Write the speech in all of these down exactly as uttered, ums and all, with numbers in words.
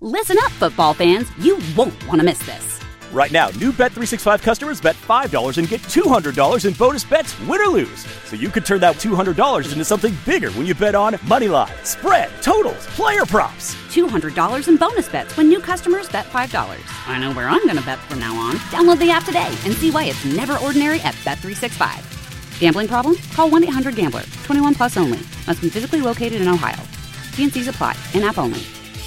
Listen up, football fans. You won't want to miss this. Right now, new Bet three sixty-five customers bet five dollars and get two hundred dollars in bonus bets, win or lose. So you could turn that two hundred dollars into something bigger when you bet on money line, spread, totals, player props. two hundred dollars in bonus bets when new customers bet five dollars. I know where I'm going to bet from now on. Download the app today and see why it's never ordinary at Bet three sixty-five. Gambling problem? Call one eight hundred gambler. twenty-one plus only. Must be physically located in Ohio. T and C's apply. In-app only.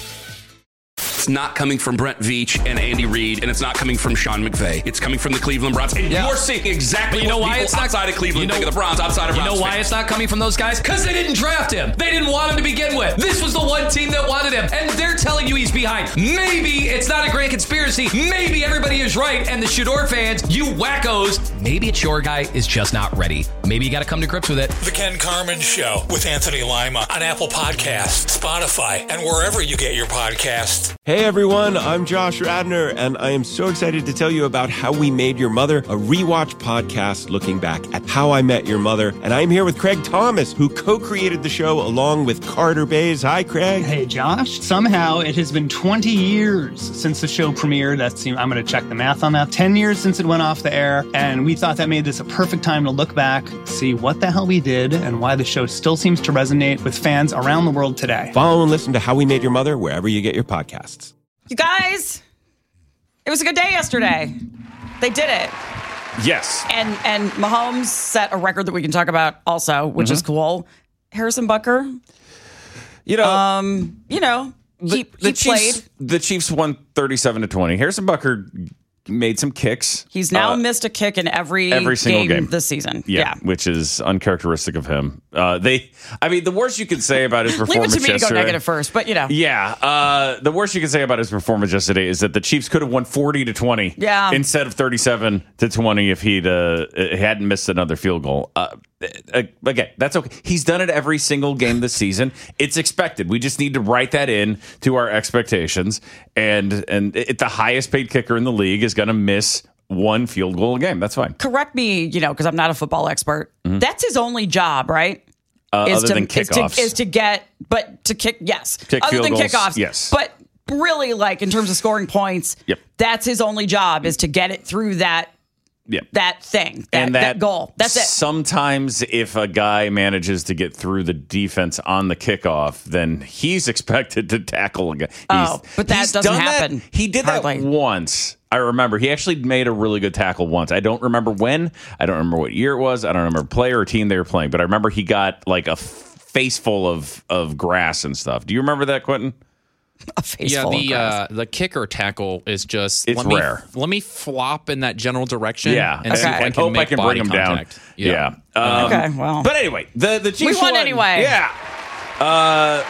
It's not coming from Brent Veach and Andy Reid, and it's not coming from Sean McVay. It's coming from the Cleveland Browns. And yeah. you're seeing exactly you know what why people it's not, outside of Cleveland you know, think of the Browns, outside of You Browns know why fans. it's not coming from those guys? Because they didn't draft him. They didn't want him to begin with. This was the one team that wanted him, and they're telling you he's behind. Maybe it's not a grand conspiracy. Maybe everybody is right, and the Shador fans, you wackos, maybe it's your guy is just not ready. Maybe you got to come to grips with it. The Ken Carman Show with Anthony Lima on Apple Podcasts, Spotify, and wherever you get your podcasts. Hey everyone, I'm Josh Radner, and I am so excited to tell you about How We Made Your Mother, a rewatch podcast looking back at How I Met Your Mother. And I'm here with Craig Thomas, who co-created the show along with Carter Bays. Hi, Craig. Hey, Josh. Somehow it has been twenty years since the show premiered. That's, I'm going to check the math on that. ten years since it went off the air, and we thought that made this a perfect time to look back, see what the hell we did, and why the show still seems to resonate with fans around the world today. Follow and listen to How We Made Your Mother wherever you get your podcasts. You guys, it was a good day yesterday. They did it. Yes. And and Mahomes set a record that we can talk about also, which mm-hmm. is cool. Harrison Butker. You know, um, you know, the, he, the he Chiefs, played. The Chiefs won thirty-seven to twenty. Harrison Butker made some kicks. He's now uh, missed a kick in every, every single game, game this season. Yeah, yeah, which is uncharacteristic of him. Uh, they, I mean, the worst you could say about his performance Leave it to me yesterday. to go negative first, but you know. Yeah, uh, the worst you could say about his performance yesterday is that the Chiefs could have won forty to twenty yeah. instead of thirty-seven to twenty if he'd uh, hadn't missed another field goal. Uh, Again, that's okay. He's done it every single game this season. It's expected. We just need to write that in to our expectations. And and it, the highest paid kicker in the league is going to miss one field goal a game. That's fine. Correct me, you know, because I'm not a football expert. Mm-hmm. That's his only job, right? Uh, is other to, than is kickoffs. to, is to get, but to kick, yes. Kick other field than goals, kickoffs. yes. But really, like, in terms of scoring points, yep. that's his only job is to get it through that Yeah. that thing, that, and that, that goal. That's it. Sometimes if a guy manages to get through the defense on the kickoff, then he's expected to tackle a guy. He's, oh, but that doesn't done happen. That. He did Hardly. that once. I remember. He actually made a really good tackle once. I don't remember when. I don't remember what year it was. I don't remember player or team they were playing. But I remember he got like a face full of, of grass and stuff. Do you remember that, Quentin? A face yeah, full the of grass. uh, the kicker tackle is just it's let me, rare. Let me flop in that general direction. Yeah, and see okay. if I and can hope make I can body bring him contact. down. Yeah. yeah. Um, okay. Well, but anyway, the the Chiefs we won, won anyway. Yeah. Uh,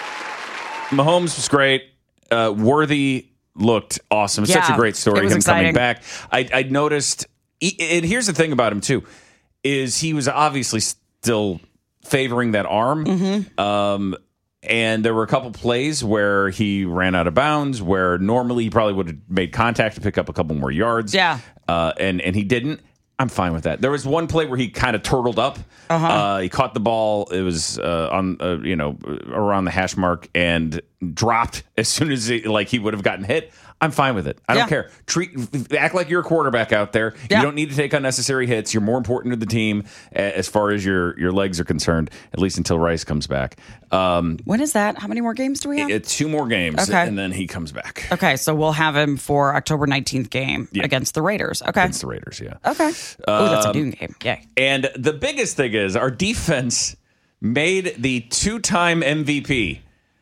Mahomes was great. Uh, Worthy looked awesome. It's yeah, such a great story. it was Him exciting. coming back. I I noticed. He, and here's the thing about him too, is he was obviously still favoring that arm. Mm-hmm. Um. And there were a couple plays where he ran out of bounds, where normally he probably would have made contact to pick up a couple more yards. Yeah. Uh, and, and he didn't. I'm fine with that. There was one play where he kind of turtled up. Uh-huh. Uh, he caught the ball. It was uh, on, uh, you know, around the hash mark and dropped as soon as he, like he would have gotten hit. I'm fine with it. I yeah. don't care. Treat, act like you're a quarterback out there. Yeah. You don't need to take unnecessary hits. You're more important to the team as far as your your legs are concerned, at least until Rice comes back. Um, when is that? How many more games do we have? It, two more games, okay. and then he comes back. Okay, so we'll have him for October nineteenth game yeah. against the Raiders. Okay. Against the Raiders, yeah. Okay. Oh, that's a um, noon game. Yay. And the biggest thing is our defense made the two-time M V P,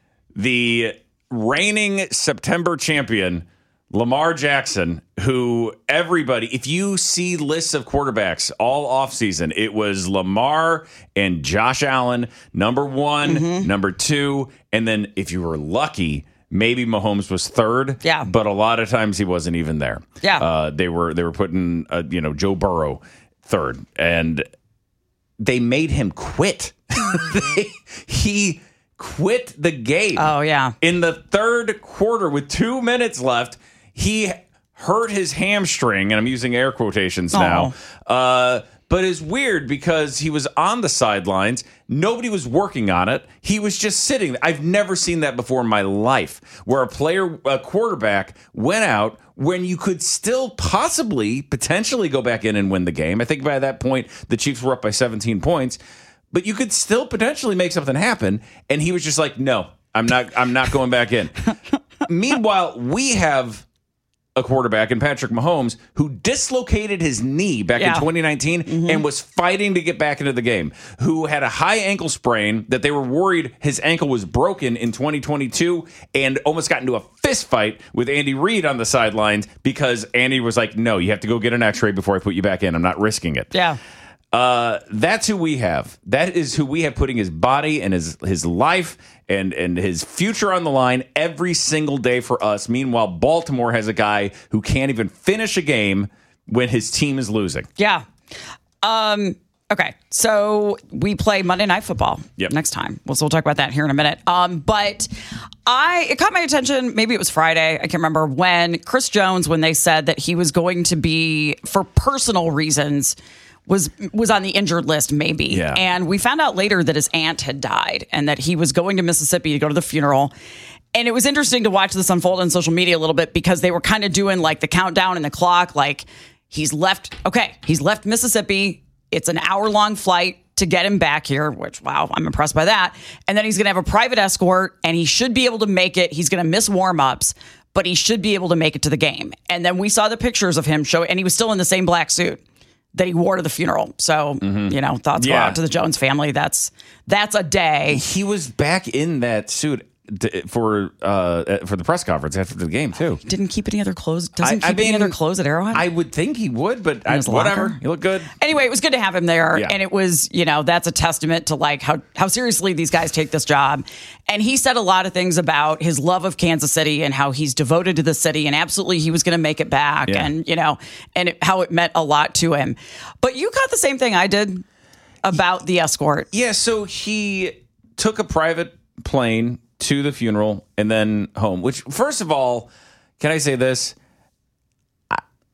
the reigning September champion, Lamar Jackson, who everybody, if you see lists of quarterbacks all offseason, it was Lamar and Josh Allen, number one, mm-hmm. number two, and then if you were lucky, maybe Mahomes was third. Yeah. But a lot of times he wasn't even there. Yeah. Uh, they were they were putting uh, you know Joe Burrow third, and they made him quit. they, he quit the game. Oh yeah. In the third quarter with two minutes left, he hurt his hamstring, and I'm using air quotations now. Uh, But it's weird because he was on the sidelines. Nobody was working on it. He was just sitting. I've never seen that before in my life, where a player, a quarterback, went out when you could still possibly, potentially go back in and win the game. I think by that point, the Chiefs were up by seventeen points, but you could still potentially make something happen. And he was just like, no, I'm not, I'm not going back in. Meanwhile, we have a quarterback in Patrick Mahomes who dislocated his knee back Yeah. in twenty nineteen mm-hmm. and was fighting to get back into the game, who had a high ankle sprain that they were worried his ankle was broken in twenty twenty-two and almost got into a fist fight with Andy Reid on the sidelines because Andy was like, no, you have to go get an x-ray before I put you back in. I'm not risking it. Yeah. Uh, that's who we have. That is who we have putting his body and his his life and, and his future on the line every single day for us. Meanwhile, Baltimore has a guy who can't even finish a game when his team is losing. Yeah. Um, okay. So we play Monday Night Football Yep. next time. We'll, so we'll talk about that here in a minute. Um, but I it caught my attention. Maybe it was Friday. I can't remember when Chris Jones, when they said that he was going to be, for personal reasons, was was on the injured list, maybe. Yeah. And we found out later that his aunt had died and that he was going to Mississippi to go to the funeral. And it was interesting to watch this unfold on social media a little bit because they were kind of doing like the countdown and the clock. Like he's left. Okay, he's left Mississippi. It's an hour long flight to get him back here, which, wow, I'm impressed by that. And then he's going to have a private escort and he should be able to make it. He's going to miss warm-ups, but he should be able to make it to the game. And then we saw the pictures of him show, and he was still in the same black suit that he wore to the funeral. So, Mm-hmm. you know, thoughts go Yeah. out to the Jones family. That's that's a day. He was back in that suit d- for uh, for the press conference after the game, too. Didn't keep any other clothes. Doesn't I- I keep any mean, other clothes at Arrowhead. I would think he would, but I, his whatever. locker? You look good. Anyway, it was good to have him there. Yeah. And it was, you know, that's a testament to like how, how seriously these guys take this job. And he said a lot of things about his love of Kansas City and how he's devoted to the city and absolutely he was going to make it back. Yeah. And, you know, and it, how it meant a lot to him. But you got the same thing I did about the escort. Yeah, so he took a private plane to the funeral and then home, which, first of all, can I say this? I,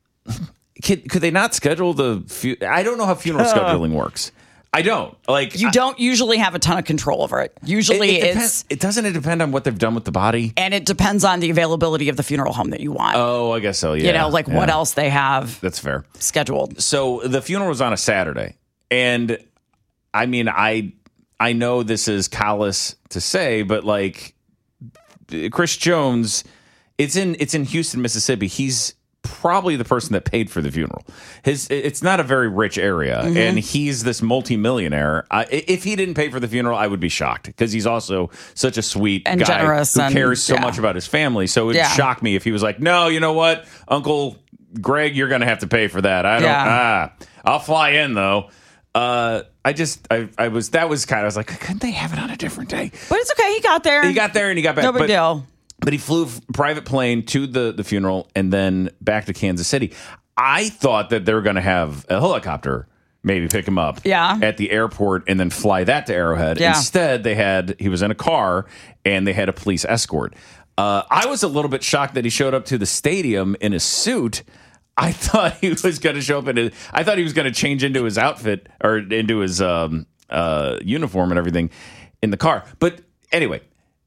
could, could they not schedule the fu- I don't know how funeral scheduling works. I don't. Like You I- don't usually have a ton of control over it. Usually it, it it's... depends, it doesn't it depend on what they've done with the body? And it depends on the availability of the funeral home that you want. Oh, I guess so, yeah. You know, like what yeah. else they have That's fair. scheduled. So the funeral was on a Saturday, and I mean, I I know this is callous to say, but like Chris Jones, it's in it's in Houston, Mississippi. He's probably the person that paid for the funeral. His it's not a very rich area, Mm-hmm. and he's this multimillionaire. I, if he didn't pay for the funeral, I would be shocked because he's also such a sweet And guy generous who and- cares so yeah. much about his family. So it would Yeah. shock me if he was like, "No, you know what, Uncle Greg, you're going to have to pay for that. I don't. Yeah. Ah, I'll fly in though." Uh, I just, I, I was, that was kind of, I was like, couldn't they have it on a different day? But it's okay. He got there. He got there and he got back. No big but, deal. But he flew f- private plane to the, the funeral and then back to Kansas City. I thought that they were going to have a helicopter maybe pick him up Yeah. at the airport and then fly that to Arrowhead. Yeah. Instead, they had, he was in a car and they had a police escort. Uh, I was a little bit shocked that he showed up to the stadium in a suit. I thought he was going to show up in his, I thought he was going to change into his outfit or into his um, uh, uniform and everything in the car. But anyway,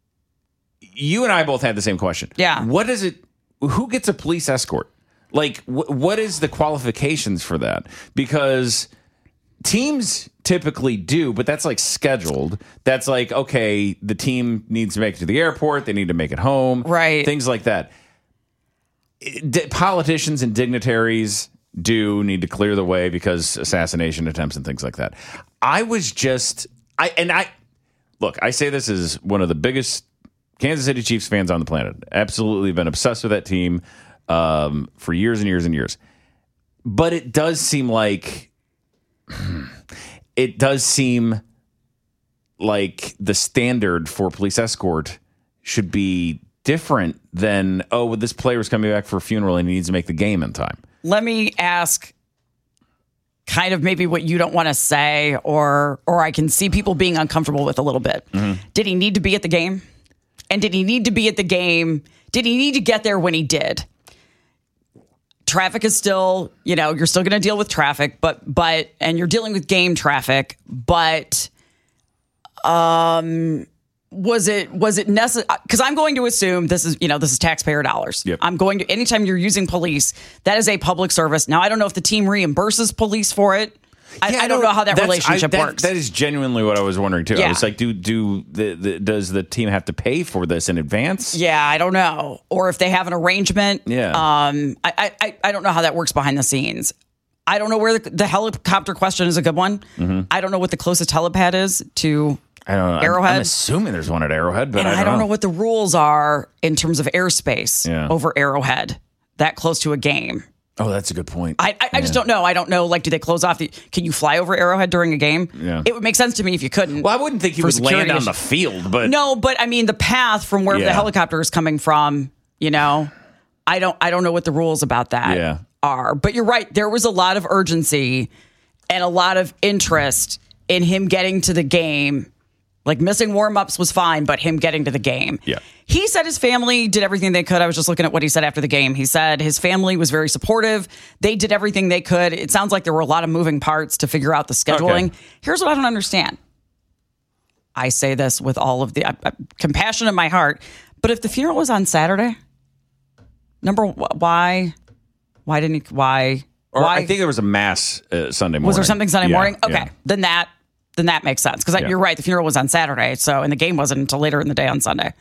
you and I both had the same question. Yeah. What is it? Who gets a police escort? Like, wh- what is the qualifications for that? Because teams typically do, but that's like scheduled. That's like, okay, the team needs to make it to the airport. They need to make it home. Right. Things like that. D- politicians and dignitaries do need to clear the way because assassination attempts and things like that. I was just, I and I, look, I say this as one of the biggest Kansas City Chiefs fans on the planet. Absolutely been obsessed with that team um, for years and years and years. But it does seem like, it does seem like the standard for police escort should be different than, oh, well, this player's coming back for a funeral and he needs to make the game in time. Let me ask kind of maybe what you don't want to say or or I can see people being uncomfortable with a little bit. Mm-hmm. Did he need to be at the game? And did he need to be at the game? Did he need to get there when he did? traffic is still, you know, you're still going to deal with traffic, but, but, and you're dealing with game traffic, but, um, was it, was it necessary? Because I'm going to assume this is, you know, this is taxpayer dollars. Yep. I'm going to, anytime you're using police, that is a public service. Now, I don't know if the team reimburses police for it. I, Yeah, I don't no, know how that that's- relationship I- that- works. That is genuinely what I was wondering too. I Yeah. was like, do do the, the does the team have to pay for this in advance? Yeah, I don't know. Or if they have an arrangement. Yeah. Um, I, I, I don't know how that works behind the scenes. I don't know where the, the helicopter question is a good one. Mm-hmm. I don't know what the closest helipad is to I don't know. I'm- Arrowhead. I'm, assuming there's one at Arrowhead, but and I don't, I don't know. what the rules are in terms of airspace Yeah. over Arrowhead that close to a game. Oh, that's a good point. I, I, I just don't know. I don't know. Like, do they close off the? Can you fly over Arrowhead during a game? Yeah. It would make sense to me if you couldn't. Well, I wouldn't think you for would land security on the issues. field, but No, but I mean the path from where Yeah. the helicopter is coming from, you know, I don't I don't know what the rules about that Yeah. are. But you're right. There was a lot of urgency and a lot of interest in him getting to the game. Like missing warm-ups was fine, but him getting to the game. Yeah. He said his family did everything they could. I was just looking at what he said after the game. He said his family was very supportive. They did everything they could. It sounds like there were a lot of moving parts to figure out the scheduling. Okay. Here's what I don't understand. I say this with all of the uh, uh, compassion in my heart, but if the funeral was on Saturday, number wh- why, why didn't he, why, or why I think there was a mass uh, Sunday morning. was there something Sunday Yeah, morning? Okay, yeah. then that then that makes sense because Yeah. you're right. The funeral was on Saturday, so and the game wasn't until later in the day on Sunday.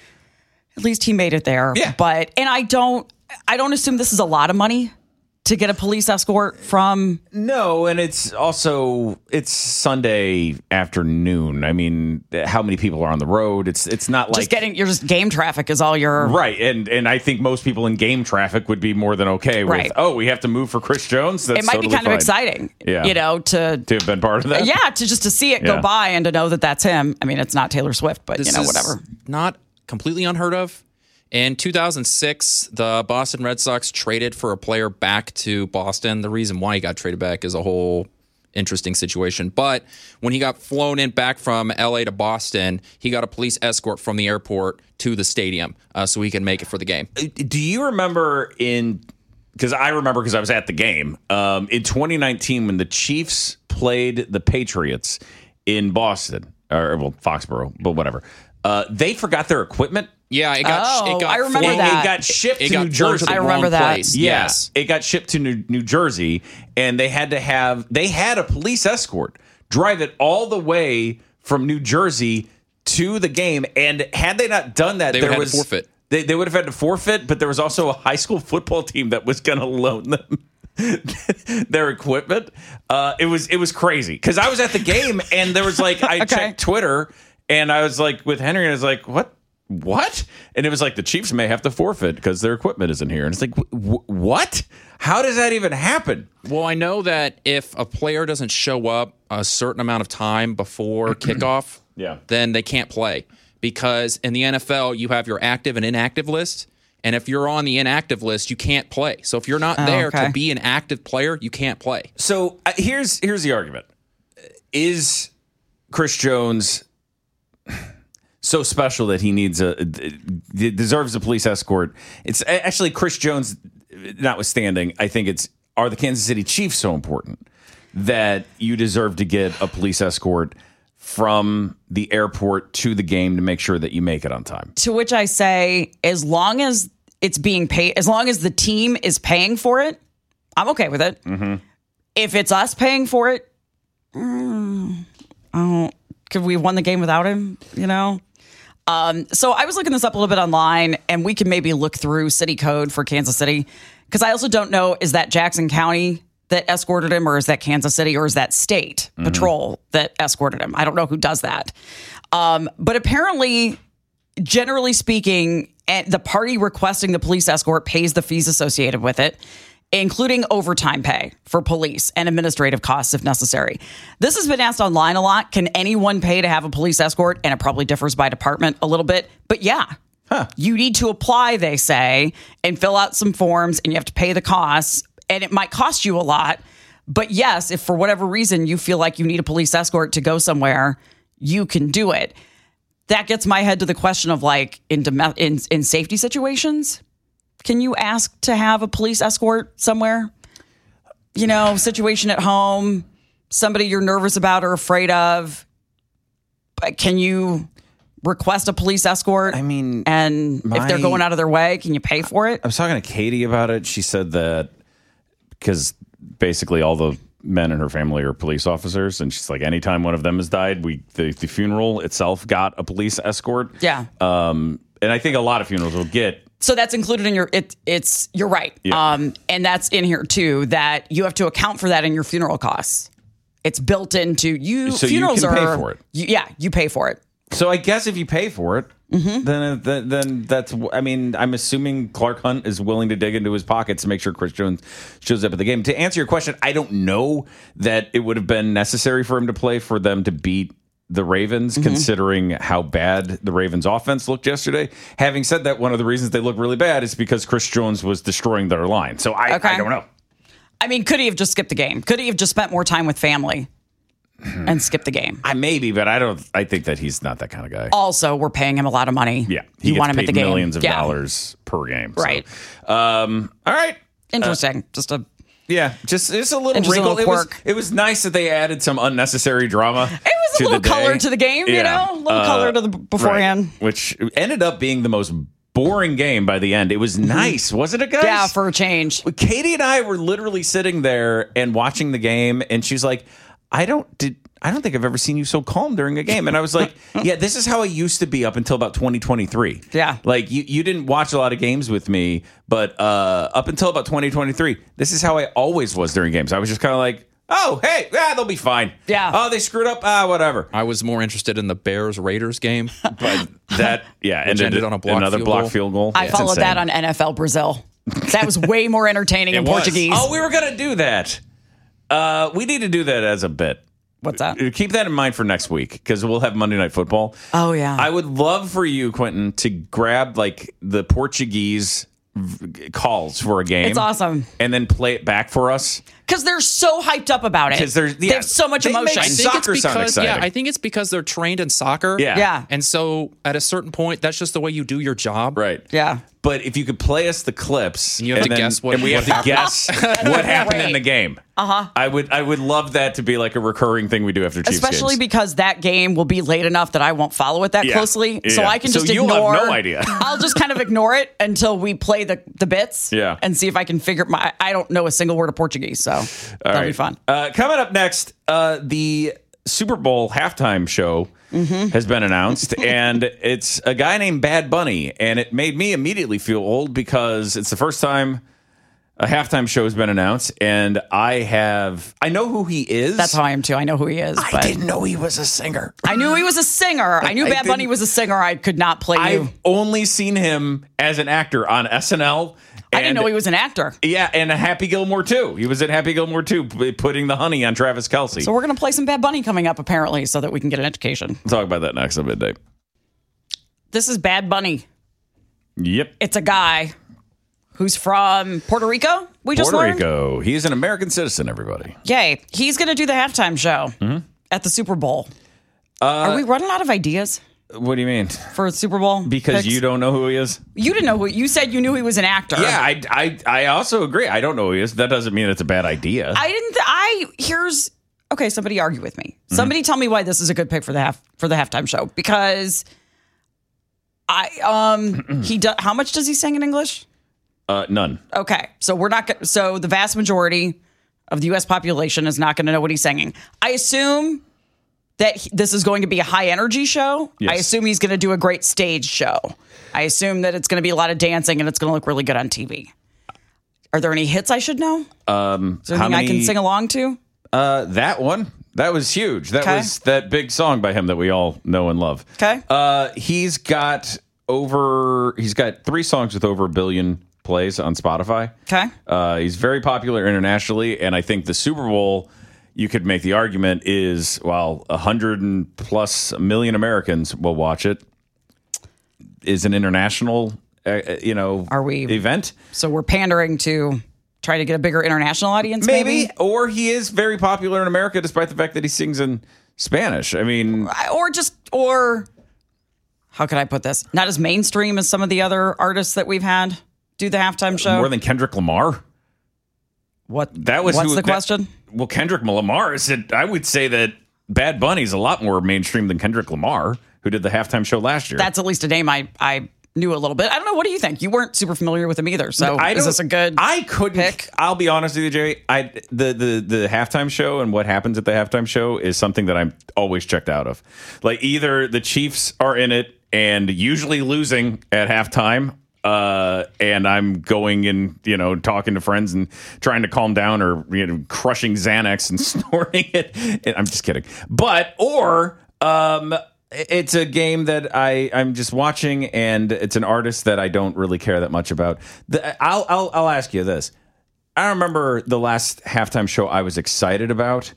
At least he made it there. Yeah. But and I don't I don't assume this is a lot of money to get a police escort from. No, and it's also it's Sunday afternoon. I mean, how many people are on the road? It's it's not like Just getting you're just game traffic is all your right, and and I think most people in game traffic would be more than okay with. Right. Oh, we have to move for Chris Jones. That's it might totally be kind fine. of exciting. Yeah. You know, to to have been part of that. yeah, to just to see it Yeah. go by and to know that that's him. I mean, it's not Taylor Swift, but This you know, is whatever. Not completely unheard of. In two thousand six, the Boston Red Sox traded for a player back to Boston. The reason why he got traded back is a whole interesting situation. But when he got flown in back from L A to Boston, he got a police escort from the airport to the stadium uh, so he could make it for the game. Do you remember in? Because I remember because I was at the game um, in twenty nineteen when the Chiefs played the Patriots in Boston, or well, Foxborough, but whatever. Uh, they forgot their equipment. Yeah, it got. Oh, it got I remember flown- that. It got shipped It to got New flown Jersey. to the I remember wrong that. place. Yeah, Yes. it got shipped to New, New Jersey, and they had to have they had a police escort drive it all the way from New Jersey to the game. And had they not done that, They there would have was had to forfeit. They, they would have had to forfeit. But there was also a high school football team that was going to loan them their equipment. Uh, it was it was crazy because I was at the game and there was like I Okay. checked Twitter and I was like with Henry and I was like what. What? And it was like the Chiefs may have to forfeit because their equipment isn't here. And it's like, w- what? How does that even happen? Well, I know that if a player doesn't show up a certain amount of time before kickoff, Yeah. then they can't play. Because in the N F L, you have your active and inactive list. And if you're on the inactive list, you can't play. So if you're not Oh, there okay. to be an active player, you can't play. So uh, here's here's the argument: is Chris Jones so special that he needs a d- deserves a police escort? It's actually Chris Jones, notwithstanding. I think it's are the Kansas City Chiefs so important that you deserve to get a police escort from the airport to the game to make sure that you make it on time? To which I say, as long as it's being paid, as long as the team is paying for it, I'm okay with it. Mm-hmm. If it's us paying for it, mm, I don't, could we have won the game without him? You know? Um, so I was looking this up a little bit online, and we can maybe look through city code for Kansas City, because I also don't know, is that Jackson County that escorted him, or is that Kansas City, or is that state Mm-hmm. patrol that escorted him? I don't know who does that. Um, but apparently, generally speaking, and the party requesting the police escort pays the fees associated with it, including overtime pay for police and administrative costs if necessary. This has been asked online a lot. Can anyone pay to have a police escort? And it probably differs by department a little bit. But yeah, Huh. you need to apply, they say, and fill out some forms, and you have to pay the costs. And it might cost you a lot. But yes, if for whatever reason you feel like you need a police escort to go somewhere, you can do it. That gets my head to the question of, like, in dom- in, in safety situations, can you ask to have a police escort somewhere? You know, situation at home, somebody you're nervous about or afraid of. But can you request a police escort? I mean, and my, if they're going out of their way, can you pay for it? I was talking to Katie about it. She said that because basically all the men in her family are police officers, and she's like, anytime one of them has died, we the, the funeral itself got a police escort. Yeah. Um, and I think a lot of funerals will get. So that's included in your, it, it's, you're right. Yeah. Um, and that's in here too, that you have to account for that in your funeral costs. It's built into you. So funerals you can are, pay for it. You, yeah, you pay for it. So I guess if you pay for it, mm-hmm. then, then then that's. I mean, I'm assuming Clark Hunt is willing to dig into his pockets to make sure Chris Jones shows up at the game. To answer your question, I don't know that it would have been necessary for him to play for them to beat the Ravens, mm-hmm. considering how bad the Ravens offense looked yesterday. Having said that, one of the reasons they look really bad is because Chris Jones was destroying their line. So I, okay. I don't know. I mean, could he have just skipped the game? Could he have just spent more time with family and skipped the game? I maybe, but I don't. I think that he's not that kind of guy. Also, we're paying him a lot of money. Yeah, he you gets want him paid at the game. Millions of yeah. dollars per game. So. Right. Um, all right. Interesting. Uh, just a. Yeah, just just a little Interesting wrinkle. little It was, quirk. it was nice that they added some unnecessary drama. It was a little color to the game, you know, a little Uh, color to the beforehand, right. Which ended up being the most boring game by the end. It was nice, wasn't it, guys? Yeah, for a change. Katie and I were literally sitting there and watching the game, and she's like, "I don't did." I don't think I've ever seen you so calm during a game. And I was like, yeah, this is how I used to be up until about twenty twenty-three. Yeah. Like, you, you didn't watch a lot of games with me, but uh, up until about twenty twenty-three, this is how I always was during games. I was just kind of like, oh, hey, yeah, they'll be fine. Yeah. Oh, they screwed up. Ah, whatever. I was more interested in the Bears-Raiders game. But that, yeah, Which ended ended on a block another field block goal. field goal. I It's followed insane. that on N F L Brazil. That was way more entertaining in It was. Portuguese. Oh, we were going to do that. Uh, we need to do that as a bit. What's that? Keep that in mind for next week because we'll have Monday Night Football. Oh, yeah. I would love for you, Quentin, to grab like the Portuguese v- calls for a game. It's awesome. And then play it back for us. Because they're so hyped up about it. 'Cause there's- yeah, they have so much they make emotion. I think Soccer it's sound because exciting. yeah, I think it's because they're trained in soccer. Yeah. Yeah. And so at a certain point, that's just the way you do your job. Right. Yeah. But if you could play us the clips, And you have to then- guess what- and we have what to guess what happened in great. the game. Uh huh. I would, I would love that to be like a recurring thing we do after Chiefs Especially games. because that game will be late enough that I won't follow it that Yeah. closely. So Yeah. I can So just you'll have ignore. no idea. I'll just kind of ignore it until we play the, the bits. Yeah. And see if I can figure my. I don't know a single word of Portuguese, so that'll be fun. Uh, coming up next, uh, the Super Bowl halftime show Mm-hmm. has been announced, and it's a guy named Bad Bunny, and it made me immediately feel old because it's the first time a halftime show has been announced, and I have I know who he is. That's how I am too. I know who he is. I but didn't know he was a singer. I knew he was a singer. I knew I Bad Bunny didn't- was a singer. I could not play you. I've only seen him as an actor on S N L. I didn't and- know he was an actor. Yeah, and Happy Gilmore too. He was in Happy Gilmore too, p- putting the honey on Travis Kelce. So we're gonna play some Bad Bunny coming up apparently, so that we can get an education. We'll talk about that next on Midday. This is Bad Bunny. Yep. It's a guy who's from Puerto Rico. We just Puerto learned. Rico. He is an American citizen, everybody. Yay! He's gonna do the halftime show Mm-hmm. at the Super Bowl. Uh, Are we running out of ideas What do you mean? for a Super Bowl? Because picks? you don't know who he is? you didn't know who you said you knew he was an actor. Yeah, I, I, I also agree. I don't know who he is. That doesn't mean it's a bad idea. I didn't. Th- I here's okay. Somebody argue with me. Mm-hmm. Somebody tell me why this is a good pick for the half for the halftime show because I um he does. How much does he sing in English? Uh, none. Okay, so we're not. go- So the vast majority of the U S population is not going to know what he's singing. I assume that he- this is going to be a high energy show. Yes. I assume he's going to do a great stage show. I assume that it's going to be a lot of dancing and it's going to look really good on T V. Are there any hits I should know? Um, Is there anything I can sing along to? Uh, that one. That was huge. That Okay. was that big song by him that we all know and love. Okay. Uh, he's got over. He's got three songs with over a billion plays on Spotify. Okay. Uh, he's very popular internationally, and I think the Super Bowl, you could make the argument, is well, a hundred and plus million Americans will watch it. Is an international, uh, you know, Are we- event? So we're pandering to try to get a bigger international audience, Maybe, maybe? or he is very popular in America, despite the fact that he sings in Spanish. I mean, I- Or just, or how could I put this? Not as mainstream as some of the other artists that we've had do the halftime show? More than Kendrick Lamar? What? That was What's who, the that, question? Well, Kendrick Lamar said, I would say that Bad Bunny's a lot more mainstream than Kendrick Lamar, who did the halftime show last year. That's at least a name I, I knew a little bit. I don't know. What do you think? You weren't super familiar with him either. So I is this a good I couldn't pick? I'll be honest with you, Jerry. I the, the the halftime show and what happens at the halftime show is something that I'm always checked out of. Like either the Chiefs are in it and usually losing at halftime. Uh, and I'm going and, you know, talking to friends and trying to calm down or, you know, crushing Xanax and snorting it. I'm just kidding. But, or, um, it's a game that I, I'm just watching and it's an artist that I don't really care that much about. The, I'll, I'll, I'll ask you this. I remember the last halftime show I was excited about.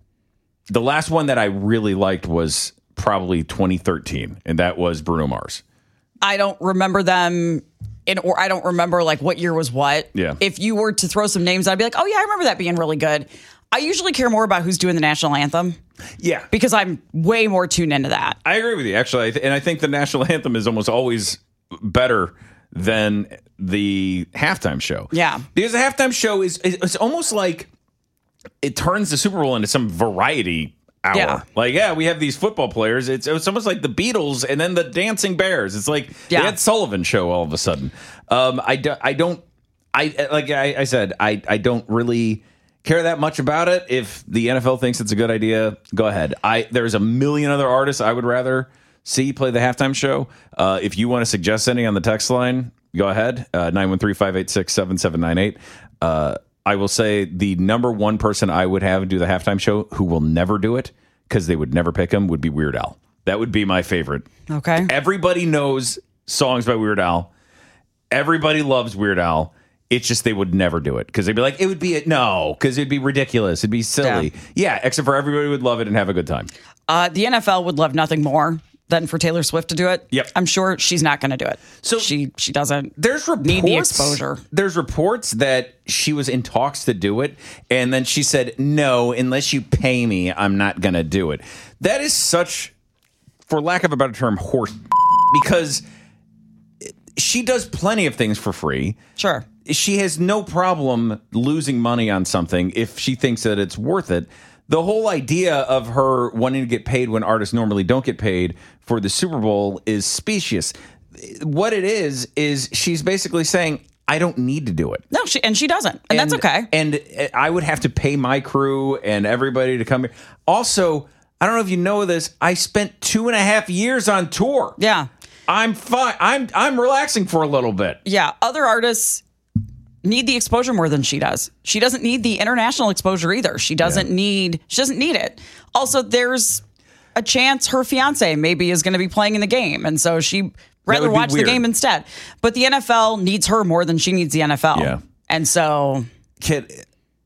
The last one that I really liked was probably twenty thirteen, and that was Bruno Mars. I don't remember them in, or I don't remember like what year was what. Yeah. If you were to throw some names, I'd be like, oh yeah, I remember that being really good. I usually care more about who's doing the national anthem. Yeah. Because I'm way more tuned into that. I agree with you, actually. I th- and I think the national anthem is almost always better than the halftime show. Yeah. Because the halftime show is, is it's almost like it turns the Super Bowl into some variety hour. Yeah. Like, yeah, we have these football players. It's it's almost like the Beatles and then the Dancing Bears. It's like Yeah. the Ed Sullivan show all of a sudden. Um, I, do, I don't, I like I, I said, I, I don't really care that much about it. If the N F L thinks it's a good idea, go ahead. I There's a million other artists I would rather see play the halftime show. Uh, if you want to suggest any on the text line, go ahead. Uh, nine one three, five eight six, seven seven nine eight. Uh, I will say the number one person I would have do the halftime show who will never do it because they would never pick him would be Weird Al. That would be my favorite. Okay. Everybody knows songs by Weird Al. Everybody loves Weird Al. It's just they would never do it because they'd be like, it would be, a, no, because it'd be ridiculous. It'd be silly. Yeah. yeah, except for everybody would love it and have a good time. Uh, the N F L would love nothing more than for Taylor Swift to do it. Yep. I'm sure she's not going to do it. So she she doesn't there's reports, need the exposure. There's reports that she was in talks to do it, and then she said, no, unless you pay me, I'm not going to do it. That is such, for lack of a better term, horse, because she does plenty of things for free. Sure. She has no problem losing money on something if she thinks that it's worth it. The whole idea of her wanting to get paid when artists normally don't get paid for the Super Bowl is specious. What it is, is she's basically saying, I don't need to do it. No, she and she doesn't. And, and that's okay. And I would have to pay my crew and everybody to come here. Also, I don't know if you know this, I spent two and a half years on tour. Yeah. I'm fine. I'm I'm relaxing for a little bit. Yeah. Other artists need the exposure more than she does. She doesn't need the international exposure either. She doesn't yeah. need she doesn't need it. Also, there's a chance her fiance maybe is going to be playing in the game, and so she rather watch weird. the game instead. But the N F L needs her more than she needs the N F L. Yeah. And so Kid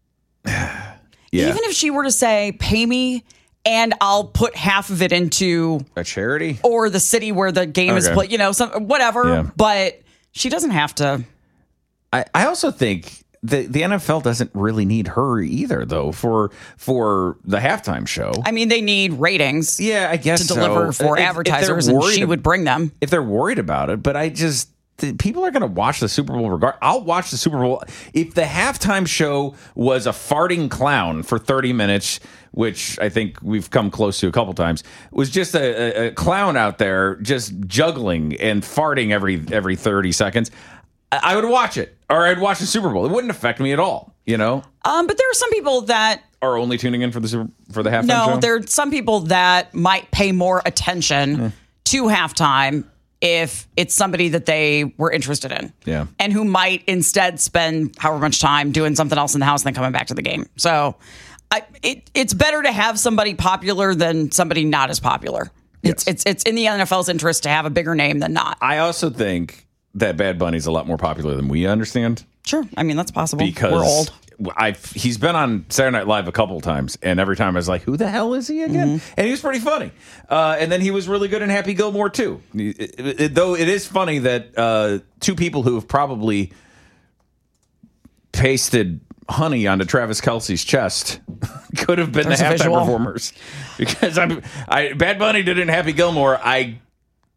yeah. even if she were to say, pay me and I'll put half of it into a charity or the city where the game okay. is played, you know, some whatever. Yeah. But she doesn't have to. I, I also think the the N F L doesn't really need her either, though, for for the halftime show. I mean, they need ratings. Yeah, I guess to deliver so. for if, advertisers, if and she would bring them if they're worried about it. But I just the, people are going to watch the Super Bowl regard. I'll watch the Super Bowl if the halftime show was a farting clown for thirty minutes, which I think we've come close to a couple times. Was just a, a, a clown out there just juggling and farting every every thirty seconds. I would watch it, or I'd watch the Super Bowl. It wouldn't affect me at all, you know. Um, but there are some people that are only tuning in for the Super, for the halftime no, show. No, there are some people that might pay more attention mm. to halftime if it's somebody that they were interested in, yeah, and who might instead spend however much time doing something else in the house and then coming back to the game. So, I, it, it's better to have somebody popular than somebody not as popular. It's yes. it's it's in the N F L's interest to have a bigger name than not. I also think that Bad Bunny's a lot more popular than we understand. Sure. I mean, that's possible. Because we're old. I've, he's been on Saturday Night Live a couple of times, and every time I was like, who the hell is he again? Mm-hmm. And he was pretty funny. Uh, and then he was really good in Happy Gilmore, too. It, it, it, though it is funny that uh, two people who have probably pasted honey onto Travis Kelce's chest could have been There's the halftime performers. Because I'm, I, Bad Bunny did it in Happy Gilmore. I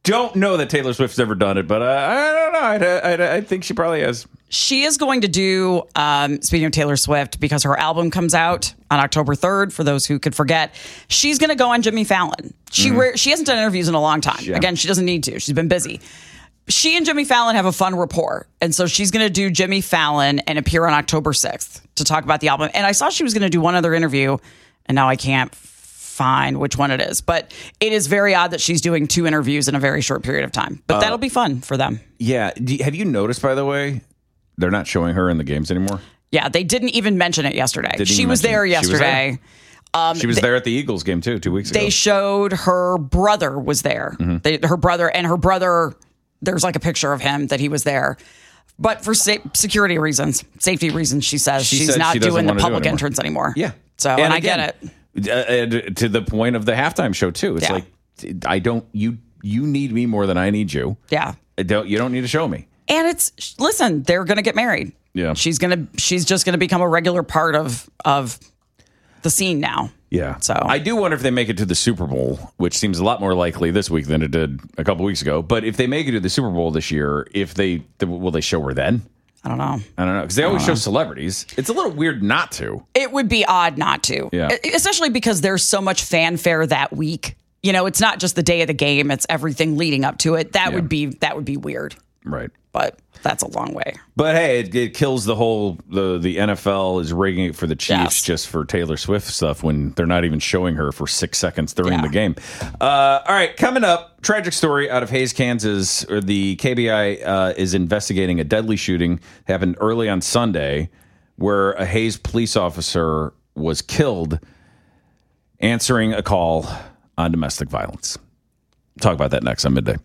don't know that Taylor Swift's ever done it, but uh, I don't know. I, I, I think she probably has. She is going to do, um, speaking of Taylor Swift, because her album comes out on October third, for those who could forget, she's going to go on Jimmy Fallon. She mm-hmm. re- she hasn't done interviews in a long time. Yeah. Again, she doesn't need to. She's been busy. She and Jimmy Fallon have a fun rapport. And so she's going to do Jimmy Fallon and appear on October sixth to talk about the album. And I saw she was going to do one other interview, and now I can't find which one it is. But it is very odd that she's doing two interviews in a very short period of time. But uh, that'll be fun for them. Yeah. Do, have you noticed, by the way, they're not showing her in the games anymore? Yeah, they didn't even mention it yesterday. She was, there yesterday. She was there. Um, she was they, there at the Eagles game, too, two weeks ago. They showed her brother was there. Mm-hmm. They, her brother, and her brother, there's like a picture of him that he was there. But for sa- security reasons, safety reasons, she says she she's not she doing the public do entrance anymore. Yeah. So, and, and I again, get it. Uh, uh, to the point of the halftime show, too. It's yeah. like, I don't, you you need me more than I need you. Yeah. I don't, you don't need to show me. And it's, listen, they're going to get married. Yeah. She's going to, she's just going to become a regular part of, of the scene now. Yeah. So I do wonder if they make it to the Super Bowl, which seems a lot more likely this week than it did a couple weeks ago. But if they make it to the Super Bowl this year, if they, will they show her then? I don't know. I don't know. Because they always show celebrities. It's a little weird not to. It would be odd not to. Yeah. Especially because there's so much fanfare that week. You know, it's not just the day of the game, it's everything leading up to it. That yeah. would be that would be weird. Right. But that's a long way. But hey, it, it kills the whole the the N F L is rigging it for the Chiefs yes. just for Taylor Swift stuff when they're not even showing her for six seconds during yeah. the game. Uh, all right, coming up, tragic story out of Hays, Kansas. The K B I uh, is investigating a deadly shooting happened early on Sunday where a Hays police officer was killed answering a call on domestic violence. Talk about that next on Midday.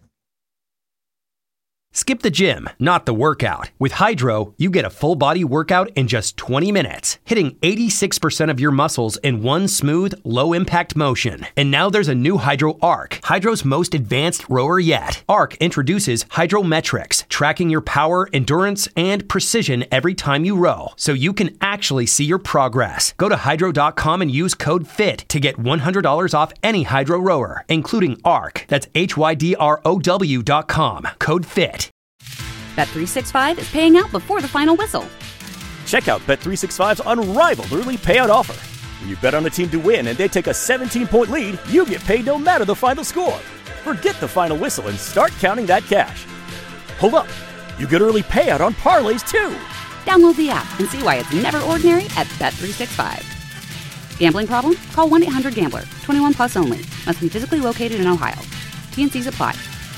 Skip the gym, not the workout. With Hydro, you get a full-body workout in just twenty minutes, hitting eighty-six percent of your muscles in one smooth, low-impact motion. And now there's a new Hydro Arc, Hydro's most advanced rower yet. Arc introduces Hydrometrics, tracking your power, endurance, and precision every time you row, so you can actually see your progress. Go to hydro dot com and use code FIT to get one hundred dollars off any Hydro rower, including Arc. That's H Y D R O W dot com, code FIT. Bet three sixty-five is paying out before the final whistle. Check out Bet three sixty-five's unrivaled early payout offer. When you bet on a team to win and they take a seventeen-point lead, you get paid no matter the final score. Forget the final whistle and start counting that cash. Hold up. You get early payout on parlays, too. Download the app and see why it's never ordinary at Bet three sixty-five. Gambling problem? Call one eight hundred gambler. twenty-one plus only. Must be physically located in Ohio. T N Cs apply.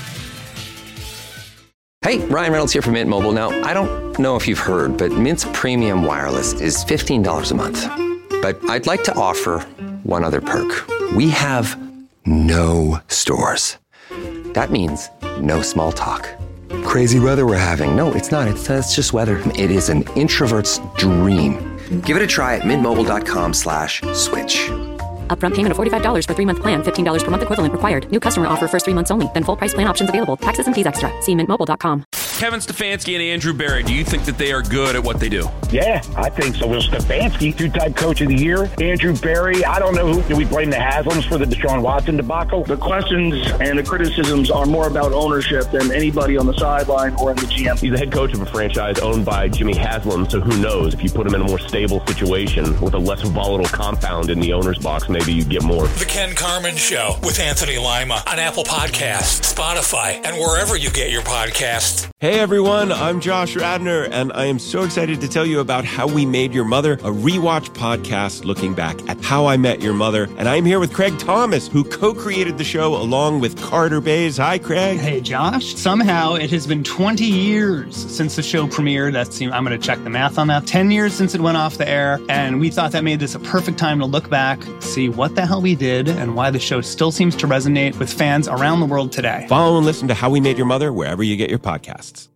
Hey, Ryan Reynolds here from Mint Mobile. Now, I don't know if you've heard, but Mint's premium wireless is fifteen dollars a month. But I'd like to offer one other perk. We have no stores. That means no small talk. Crazy weather we're having. No, it's not. It's, uh, it's just weather. It is an introvert's dream. Give it a try at mintmobile.com slash switch. Upfront payment of forty-five dollars for three-month plan, fifteen dollars per month equivalent required. New customer offer first three months only. Then full price plan options available. Taxes and fees extra. See mint mobile dot com. Kevin Stefanski and Andrew Berry, do you think that they are good at what they do? Yeah, I think so. Well, Stefanski, two-time coach of the year. Andrew Berry, I don't know who. Do we blame the Haslams for the Deshaun Watson debacle? The questions and the criticisms are more about ownership than anybody on the sideline or in the G M. He's the head coach of a franchise owned by Jimmy Haslam, so who knows? If you put him in a more stable situation with a less volatile compound in the owner's box, maybe you get more. The Ken Carman Show with Anthony Lima on Apple Podcasts, Spotify, and wherever you get your podcasts. Hey everyone, I'm Josh Radnor, and I am so excited to tell you about How We Made Your Mother, a rewatch podcast looking back at How I Met Your Mother. And I'm here with Craig Thomas, who co-created the show along with Carter Bays. Hi, Craig. Hey, Josh. Somehow it has been twenty years since the show premiered. That's, I'm going to check the math on that. ten years since it went off the air, and we thought that made this a perfect time to look back, see what the hell we did, and why the show still seems to resonate with fans around the world today. Follow and listen to How We Made Your Mother wherever you get your podcasts.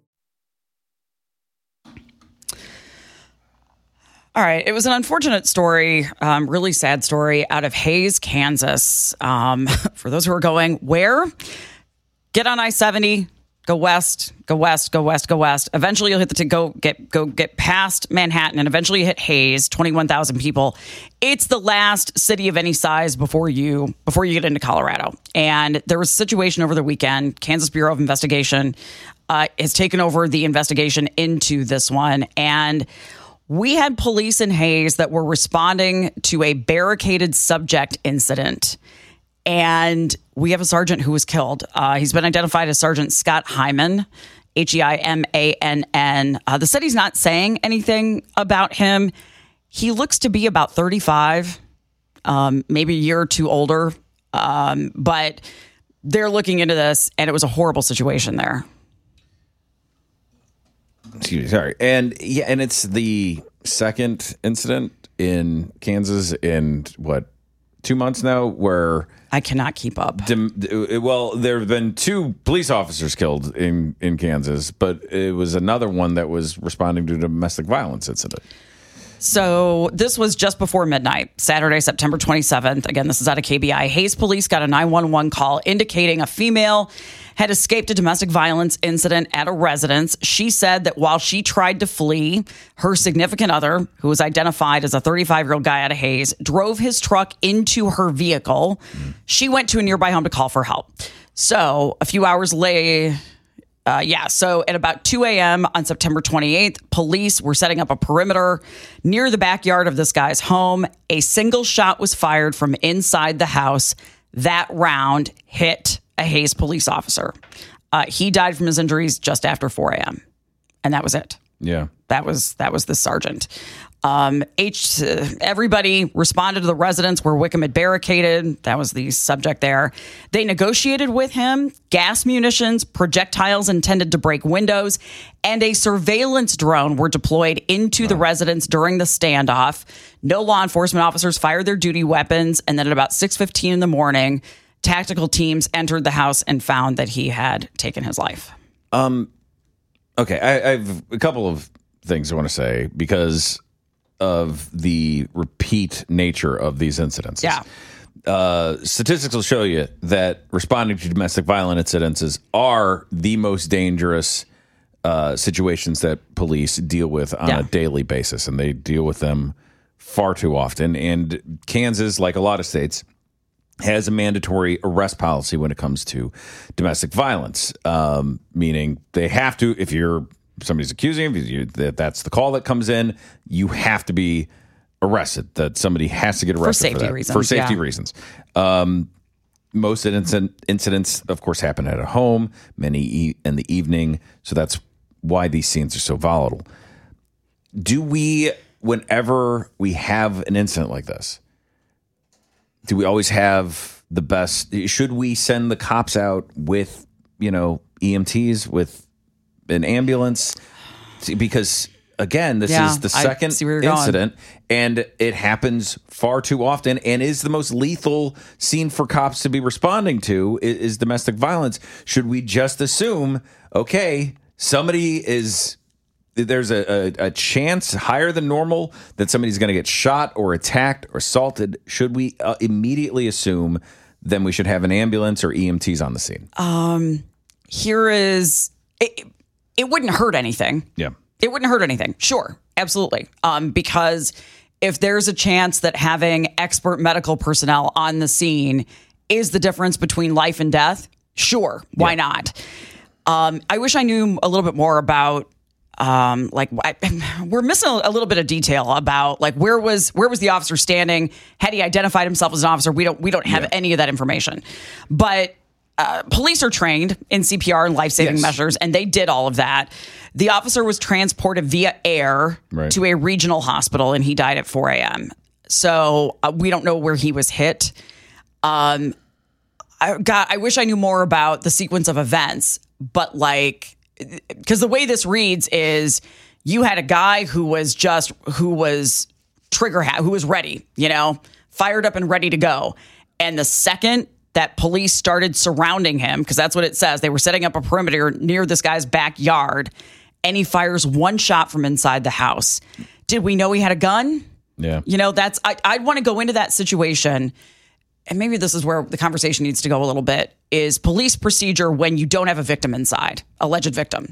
All right. It was an unfortunate story, um, really sad story out of Hays, Kansas. Um, for those who are going, where? Get on I seventy, Go west, go west, go west, go west. Eventually, you'll hit the to go get go get past Manhattan, and eventually you hit Hayes, twenty-one thousand people. It's the last city of any size before you before you get into Colorado. And there was a situation over the weekend. Kansas Bureau of Investigation uh, has taken over the investigation into this one, and we had police in Hayes that were responding to a barricaded subject incident. And we have a sergeant who was killed. Uh, he's been identified as Sergeant Scott Hyman, H E I M A N N. Uh, the city's not saying anything about him. He looks to be about thirty-five, um, maybe a year or two older. Um, but they're looking into this, and it was a horrible situation there. Excuse me, sorry. And yeah, and it's the second incident in Kansas in what, two months now, where I cannot keep up. Dim, well, there have been two police officers killed in, in Kansas, but it was another one that was responding to a domestic violence incident. So this was just before midnight, Saturday, September twenty-seventh. Again, this is out of K B I. Hayes police got a nine one one call indicating a female had escaped a domestic violence incident at a residence. She said that while she tried to flee, her significant other, who was identified as a thirty-five-year-old guy out of Hayes, drove his truck into her vehicle. Mm. She went to a nearby home to call for help. So a few hours later, Uh, yeah, so at about two a.m. on September twenty-eighth, police were setting up a perimeter near the backyard of this guy's home. A single shot was fired from inside the house. That round hit a Hayes police officer. Uh, he died from his injuries just after four a.m., and that was it. Yeah. That was that was the sergeant. Um, H, uh, everybody responded to the residence where Wickham had barricaded. That was the subject there. They negotiated with him gas munitions, projectiles intended to break windows, and a surveillance drone were deployed into the residence during the standoff. No law enforcement officers fired their duty weapons, and then at about six fifteen in the morning, tactical teams entered the house and found that he had taken his life. Um, okay, I, I have a couple of things I want to say because of the repeat nature of these incidents. Yeah. Uh, statistics will show you that responding to domestic violent incidences are the most dangerous uh, situations that police deal with on Yeah. a daily basis, and they deal with them far too often. And Kansas, like a lot of states, has a mandatory arrest policy when it comes to domestic violence, um, meaning they have to, if you're somebody's accusing you, that that's the call that comes in, you have to be arrested, that somebody has to get arrested For safety for that. reasons, For safety yeah. reasons. Um, most incident, incidents, of course, happen at a home, many e- in the evening, so that's why these scenes are so volatile. Do we, whenever we have an incident like this, do we always have the best? Should we send the cops out with, you know, E M Ts, with an ambulance? See, because again, this Yeah, is the I second see where you're going. incident, and it happens far too often, and is the most lethal scene for cops to be responding to is, is domestic violence. Should we just assume, okay, somebody is, there's a, a, a chance higher than normal that somebody's going to get shot or attacked or assaulted? Should we uh, immediately assume then we should have an ambulance or E M Ts on the scene? Um, here is, it, it wouldn't hurt anything. Yeah. It wouldn't hurt anything. Sure, absolutely. Um, because if there's a chance that having expert medical personnel on the scene is the difference between life and death, sure, why Yeah. not? Um, I wish I knew a little bit more about, um, like, I, we're missing a little bit of detail about, like, where was where was the officer standing? Had he identified himself as an officer? We don't we don't have Yeah. any of that information, but. Uh, police are trained in C P R and life-saving Yes. measures, and they did all of that. The officer was transported via air Right. to a regional hospital, and he died at four a.m. So uh, we don't know where he was hit. Um, I, God, I wish I knew more about the sequence of events, but like, because the way this reads is you had a guy who was just, who was trigger, ha- who was ready, you know, fired up and ready to go. And the second that police started surrounding him, because that's what it says, they were setting up a perimeter near this guy's backyard, and he fires one shot from inside the house. Did we know he had a gun? Yeah. You know, that's, I, I'd want to go into that situation and maybe this is where the conversation needs to go a little bit, is police procedure when you don't have a victim inside, alleged victim.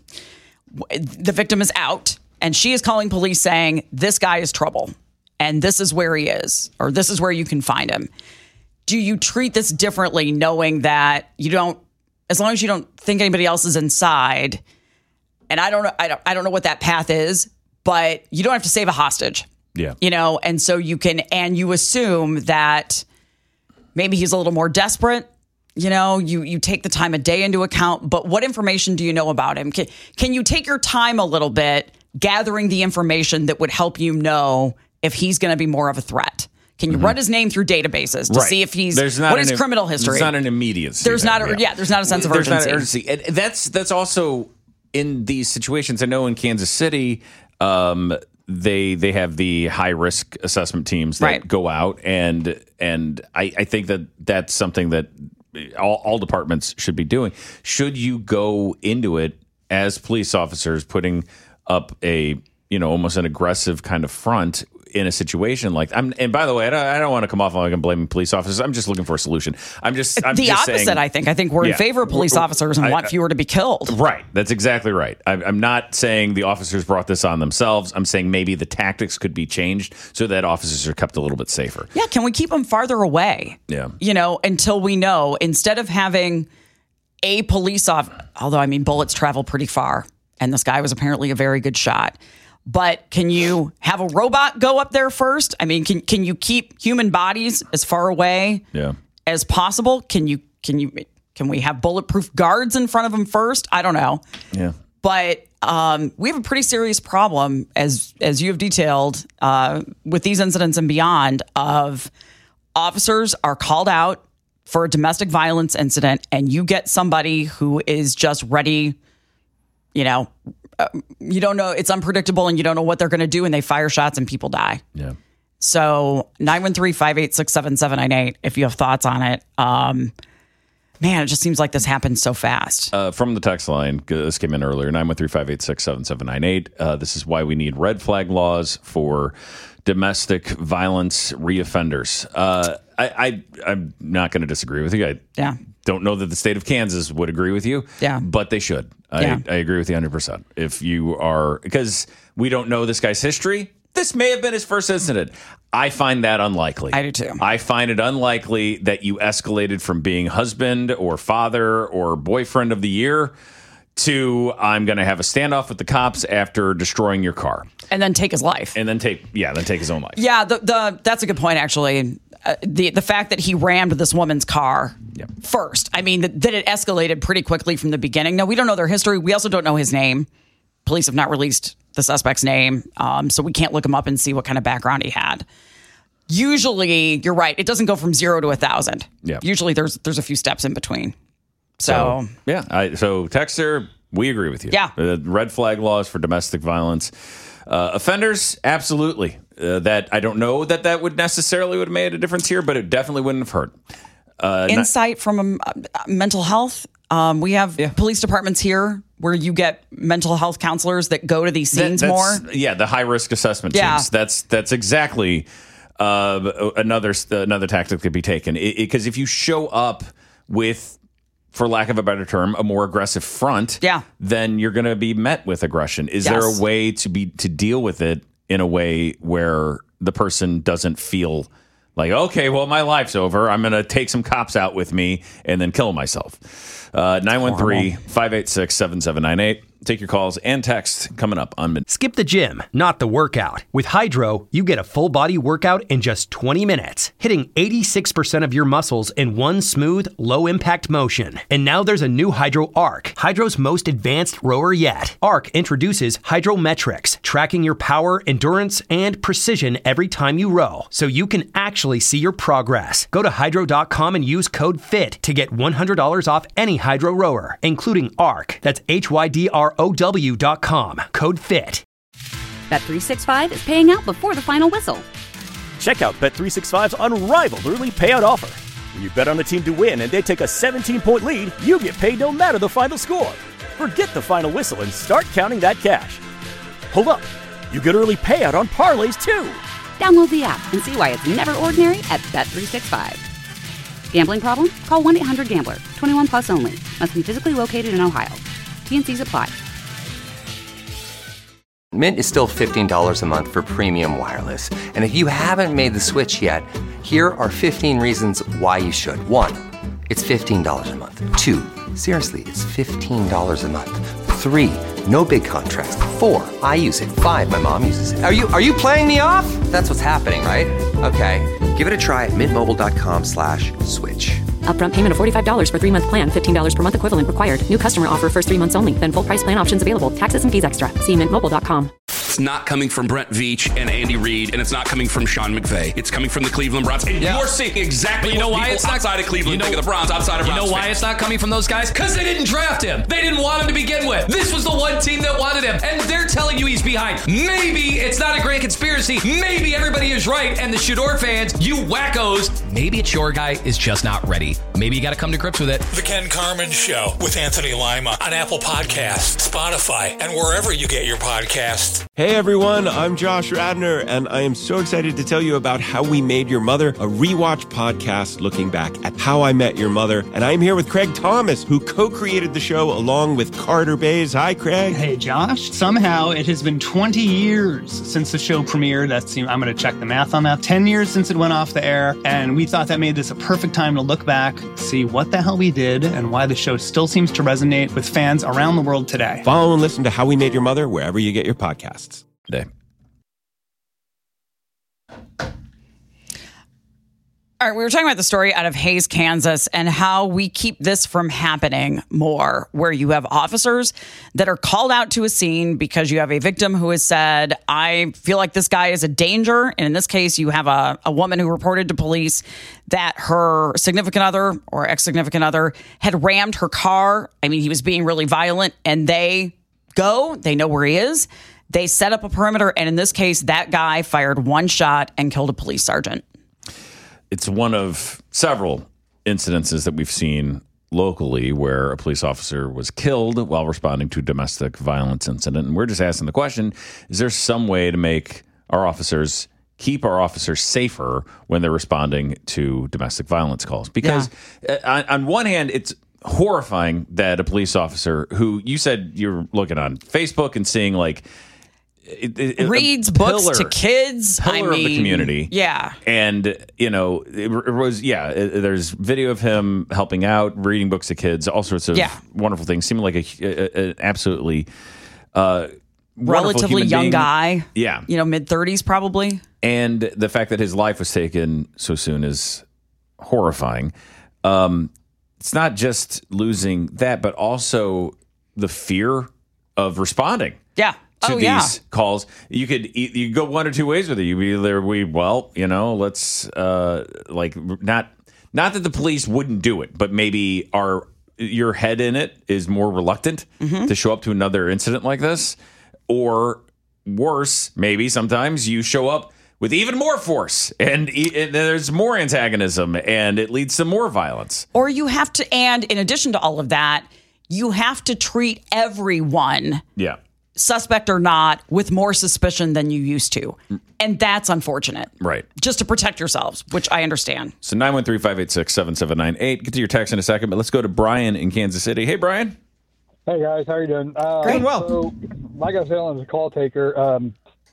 The victim is out, and she is calling police saying, this guy is trouble, and this is where he is, or this is where you can find him. Do you treat this differently knowing that you don't, as long as you don't think anybody else is inside, and I don't know, I don't, I don't know what that path is, but you don't have to save a hostage. Yeah. You know, and so you can, and you assume that maybe he's a little more desperate. You know, you, you take the time of day into account, but what information do you know about him? Can, can you take your time a little bit gathering the information that would help you know if he's going to be more of a threat? Can you mm-hmm. run his name through databases to right. see if he's, there's not what is an, criminal history? There's not an immediacy. There's not, a, yeah. yeah, there's not a sense of there's urgency. Not an urgency. And that's, that's also in these situations. I know in Kansas City, um, they they have the high risk assessment teams that right. go out, and and I, I think that that's something that all, all departments should be doing. Should you go into it as police officers, putting up a you know almost an aggressive kind of front in a situation like I'm, and by the way, I don't, I don't want to come off like I'm blaming police officers. I'm just looking for a solution. I'm just I'm the just opposite. saying, I think. I think we're yeah, in favor of police officers and I, want fewer to be killed. Right. That's exactly right. I, I'm not saying the officers brought this on themselves. I'm saying maybe the tactics could be changed so that officers are kept a little bit safer. Yeah. Can we keep them farther away? Yeah. You know, until we know, instead of having a police officer, although I mean, bullets travel pretty far, and this guy was apparently a very good shot. But can you have a robot go up there first? I mean, can can you keep human bodies as far away yeah. as possible? Can you can you can we have bulletproof guards in front of them first? I don't know. Yeah. But um, we have a pretty serious problem, as as you have detailed, uh, with these incidents and beyond, of officers are called out for a domestic violence incident, and you get somebody who is just ready, you know, Uh, you don't know, it's unpredictable and you don't know what they're going to do, and they fire shots and people die. Yeah. So nine one three, five eight six, seven seven nine eight if you have thoughts on it. Um, man, it just seems like this happens so fast. Uh, from the text line, this came in earlier, nine one three, five eight six, seven seven nine eight. Uh, this is why we need red flag laws for domestic violence reoffenders. Uh, I, I, I'm not going to disagree with you. I yeah. don't know that the state of Kansas would agree with you, yeah. but they should. I, yeah. I agree with you one hundred percent. If you are, because we don't know this guy's history, this may have been his first incident. I find that unlikely. I do too. I find it unlikely that you escalated from being husband or father or boyfriend of the year to I'm going to have a standoff with the cops after destroying your car. And then take his life. And then take, yeah, then take his own life. Yeah, the, the that's a good point, actually. Uh, the the fact that he rammed this woman's car yep. first. I mean, that, that it escalated pretty quickly from the beginning. Now, we don't know their history. We also don't know his name. Police have not released the suspect's name, um, so we can't look him up and see what kind of background he had. Usually, you're right. It doesn't go from zero to a thousand. Yeah. Usually, there's there's a few steps in between. So, so yeah. I, so Texter, we agree with you. Yeah. Uh, red flag laws for domestic violence uh, offenders, absolutely. Uh, that I don't know that that would necessarily would have made a difference here, but it definitely wouldn't have hurt. Uh, Insight not- from um, uh, mental health. Um, we have yeah. police departments here where you get mental health counselors that go to these scenes that, more. Yeah, the high risk assessment yeah. teams. That's that's exactly uh, another another tactic that could be taken. Because if you show up with, for lack of a better term, a more aggressive front, yeah. then you're going to be met with aggression. Is yes. there a way to be to deal with it in a way where the person doesn't feel like, okay, well, my life's over. I'm going to take some cops out with me and then kill myself. Uh, nine one three, five eight six, seven seven nine eight. Take your calls and text coming up on Mid. Skip the gym, not the workout. With Hydro, you get a full body workout in just twenty minutes, hitting eighty-six percent of your muscles in one smooth, low impact motion. And now there's a new Hydro Arc, Hydro's most advanced rower yet. Arc introduces Hydrometrics, tracking your power, endurance, and precision every time you row, so you can actually see your progress. Go to hydro dot com and use code FIT to get one hundred dollars off any Hydro rower, including Arc. That's H Y D R O W dot com. Code FIT. Bet three sixty-five is paying out before the final whistle. Check out Bet three sixty-five's unrivaled early payout offer. When you bet on a team to win and they take a seventeen-point lead, you get paid no matter the final score. Forget the final whistle and start counting that cash. Hold up. You get early payout on parlays, too. Download the app and see why it's never ordinary at Bet three sixty-five. Gambling problem? Call one eight hundred gambler. twenty-one plus only. Must be physically located in Ohio. T and Cs apply. Mint is still fifteen dollars a month for premium wireless. And if you haven't made the switch yet, here are fifteen reasons why you should. One, it's fifteen dollars a month. Two, seriously, it's fifteen dollars a month. Three, no big contrast. Four, I use it. Five, my mom uses it. Are you are you playing me off? That's what's happening, right? Okay, give it a try at mintmobile.com slash switch. Upfront payment of forty-five dollars for three-month plan, fifteen dollars per month equivalent required. New customer offer first three months only. Then full price plan options available. Taxes and fees extra. See mint mobile dot com. It's not coming from Brent Veach and Andy Reid, and it's not coming from Sean McVay. It's coming from the Cleveland Browns. And Yeah. you're seeing exactly But you know what why people it's not outside of Cleveland you know, think of the Browns, outside of You Browns know why fans. it's not coming from those guys? Because they didn't draft him. They didn't want him to begin with. This was the one team that wanted him, and they're telling you he's behind. Maybe it's not a grand conspiracy. Maybe everybody is right, and the Shador fans, you wackos, maybe it's your guy is just not ready. Maybe you got to come to grips with it. The Ken Carmen Show with Anthony Lima on Apple Podcasts, Spotify, and wherever you get your podcasts. Hey everyone, I'm Josh Radner, and I am so excited to tell you about How We Made Your Mother, a rewatch podcast looking back at How I Met Your Mother. And I'm here with Craig Thomas, who co-created the show along with Carter Bays. Hi, Craig. Hey, Josh. Somehow it has been twenty years since the show premiered. That's, I'm going to check the math on that. ten years since it went off the air. And we thought that made this a perfect time to look back, see what the hell we did, and why the show still seems to resonate with fans around the world today. Follow and listen to How We Made Your Mother wherever you get your podcasts. Day. All right, we were talking about the story out of Hays, Kansas, and how we keep this from happening more, where you have officers that are called out to a scene because you have a victim who has said, I feel like this guy is a danger. And in this case, you have a, a woman who reported to police that her significant other or ex-significant other had rammed her car. I mean, he was being really violent, and they go, they know where he is. They set up a perimeter, and in this case, that guy fired one shot and killed a police sergeant. It's one of several incidences that we've seen locally where a police officer was killed while responding to a domestic violence incident. And we're just asking the question, is there some way to make our officers, keep our officers safer when they're responding to domestic violence calls? Because yeah. on, on one hand, it's horrifying that a police officer who you said you're looking on Facebook and seeing like, It, it, reads pillar, books to kids. Pillar I mean, of the community. Yeah. And, you know, it, it was, yeah, it, there's video of him helping out, reading books to kids, all sorts of yeah. wonderful things. Seemed like an absolutely uh, relatively young being. guy. Yeah. You know, mid thirties probably. And the fact that his life was taken so soon is horrifying. Um, it's not just losing that, but also the fear of responding. Yeah. To oh, these yeah. calls, you could you could go one or two ways with it. You either we well, you know, let's uh, like not not that the police wouldn't do it, but maybe our your head in it is more reluctant mm-hmm. to show up to another incident like this, or worse, maybe sometimes you show up with even more force and, and there's more antagonism and it leads to more violence. Or you have to, and in addition to all of that, you have to treat everyone. Yeah. Suspect or not, with more suspicion than you used to. And that's unfortunate. Right. Just to protect yourselves, which I understand. So nine one three, five eight six, seven seven nine eight. Get to your text in a second, but let's go to Brian in Kansas City. Hey, Brian. Hey, guys. How are you doing? Uh, Doing well. So, like I was saying, as a call taker, um,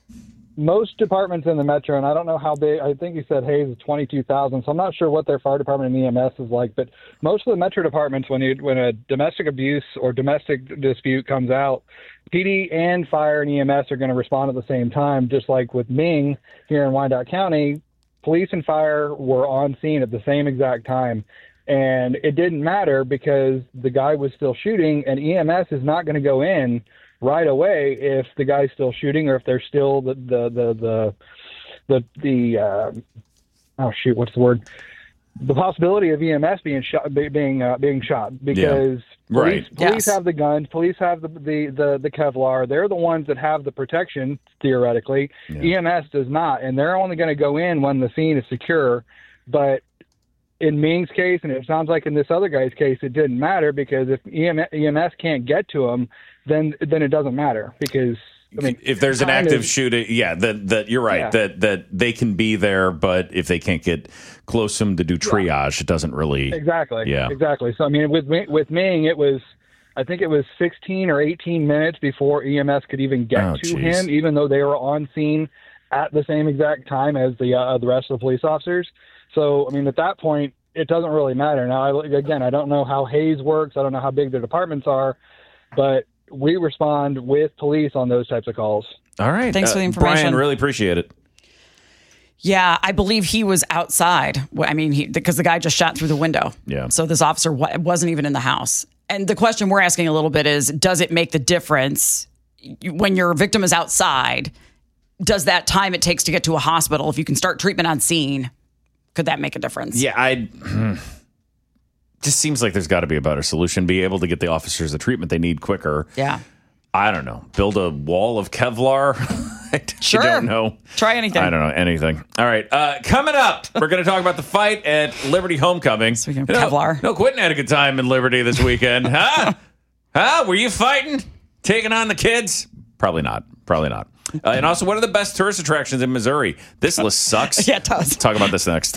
most departments in the metro, and I don't know how big, I think you said Hayes is twenty-two thousand, so I'm not sure what their fire department and E M S is like, but most of the metro departments, when you when a domestic abuse or domestic dispute comes out, P D and fire and E M S are going to respond at the same time, just like with Ming here in Wyandotte County. Police and fire were on scene at the same exact time, and it didn't matter because the guy was still shooting, and E M S is not going to go in right away if the guy's still shooting or if there's still the the the the the, the uh, oh shoot what's the word the possibility of E M S being shot being uh, being shot because yeah. right. police, police yes. have the guns, police have the, the the the Kevlar, they're the ones that have the protection theoretically. Yeah. E M S does not, and they're only going to go in when the scene is secure. But in Ming's case, and it sounds like in this other guy's case, it didn't matter because if E M S can't get to him, then then it doesn't matter because I mean, if there's an time active is- shooting, yeah, that that you're right. Yeah. That that they can be there, but if they can't get close to them to do triage, it doesn't really. Exactly. Yeah. Exactly. So I mean, with Mi- with Ming, it was, I think it was sixteen or eighteen minutes before E M S could even get Oh, to geez. him, even though they were on scene at the same exact time as the uh, the rest of the police officers. So I mean, at that point, it doesn't really matter. Now, I, again, I don't know how Hayes works. I don't know how big their departments are, but we respond with police on those types of calls. All right. Thanks for the information. Brian, really appreciate it. Yeah, I believe he was outside. Well, I mean, he, because the guy just shot through the window. Yeah. So this officer wa- wasn't even in the house. And the question we're asking a little bit is, does it make the difference when your victim is outside? Does that time it takes to get to a hospital, if you can start treatment on scene, could that make a difference? Yeah, I. Just seems like there's got to be a better solution. Be able to get the officers the treatment they need quicker. Yeah. I don't know. Build a wall of Kevlar. I Sure. don't know. Try anything. I don't know anything. All right. Uh, coming up, we're going to talk about the fight at Liberty Homecoming. Speaking of You know, Kevlar. No, Quentin had a good time in Liberty this weekend. huh? Huh? Were you fighting? Taking on the kids? Probably not. Probably not. Uh, and also, what are the best tourist attractions in Missouri? This list sucks. Yeah, it does. Talk about this next.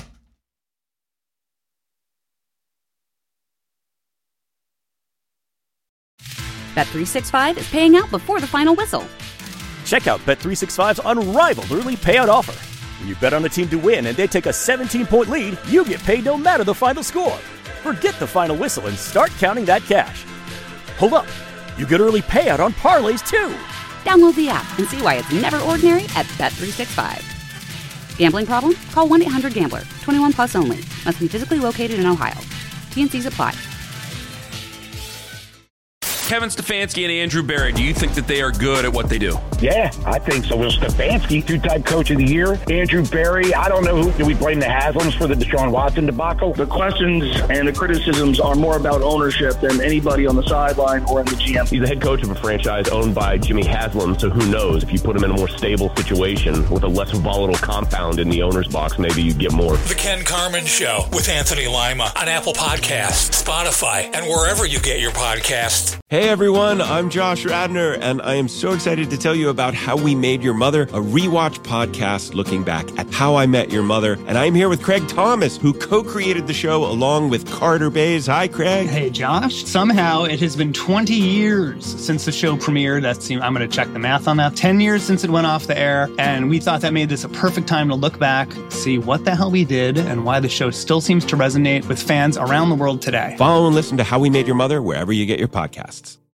Bet three sixty-five is paying out before the final whistle. Check out Bet three sixty-five's unrivaled early payout offer. When you bet on a team to win and they take a seventeen-point lead, you get paid no matter the final score. Forget the final whistle and start counting that cash. Hold up. You get early payout on parlays, too. Download the app and see why it's never ordinary at Bet three sixty-five. Gambling problem? Call one eight hundred gambler. twenty-one plus only. Must be physically located in Ohio. T N Cs apply. Kevin Stefanski and Andrew Barry, do you think that they are good at what they do? Yeah, I think so. Will Stefanski, two-time coach of the year. Andrew Barry, I don't know who. Do we blame the Haslams for the Deshaun Watson debacle? The questions and the criticisms are more about ownership than anybody on the sideline or in the G M. He's the head coach of a franchise owned by Jimmy Haslam, so who knows? If you put him in a more stable situation with a less volatile compound in the owner's box, maybe you get more. The Ken Carman Show with Anthony Lima on Apple Podcasts, Spotify, and wherever you get your podcasts. Hey everyone, I'm Josh Radner, and I am so excited to tell you about How We Made Your Mother, a rewatch podcast looking back at How I Met Your Mother. And I'm here with Craig Thomas, who co-created the show along with Carter Bays. Hi, Craig. Hey, Josh. Somehow it has been twenty years since the show premiered. That's, I'm going to check the math on that. ten years since it went off the air. And we thought that made this a perfect time to look back, see what the hell we did, and why the show still seems to resonate with fans around the world today. Follow and listen to How We Made Your Mother wherever you get your podcasts.